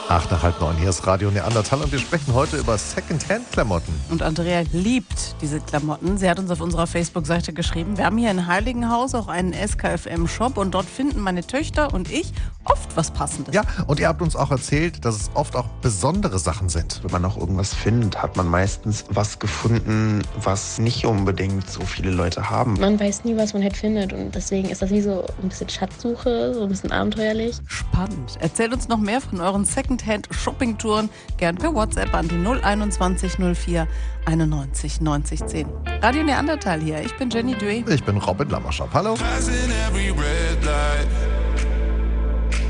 8:30, hier ist Radio Neandertal und wir sprechen heute über Secondhand-Klamotten. Und Andrea liebt diese Klamotten. Sie hat uns auf unserer Facebook-Seite geschrieben, wir haben hier in Heiligenhaus auch einen SKFM-Shop und dort finden meine Töchter und ich oft was Passendes. Ja, und ihr habt uns auch erzählt, dass es oft auch besondere Sachen sind. Wenn man noch irgendwas findet, hat man meistens was gefunden, was nicht unbedingt so viele Leute haben. Man weiß nie, was man halt findet und deswegen ist das wie so ein bisschen Schatzsuche, so ein bisschen abenteuerlich. Spannend. Erzählt uns noch mehr von euren Secondhand-Shopping-Touren, gern per WhatsApp an die 021 04 91 90 10. Radio Neandertal hier, ich bin Jenny Duey. Ich bin Robin Lammerschap. Hallo.